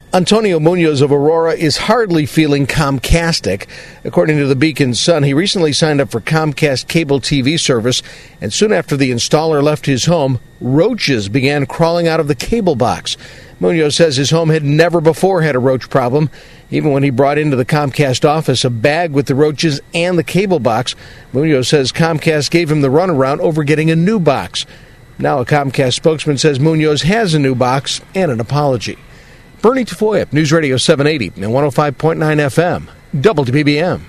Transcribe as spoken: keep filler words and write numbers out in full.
Antonio Munoz of Aurora is hardly feeling Comcastic. According to the Beacon Sun, he recently signed up for Comcast cable T V service, and soon after the installer left his home, roaches began crawling out of the cable box. Munoz says his home had never before had a roach problem. Even when he brought into the Comcast office a bag with the roaches and the cable box, Munoz says Comcast gave him the runaround over getting a new box. Now a Comcast spokesman says Munoz has a new box and an apology. Bernie Tafoya, News Radio seven eighty and one oh five point nine F M, W B B M.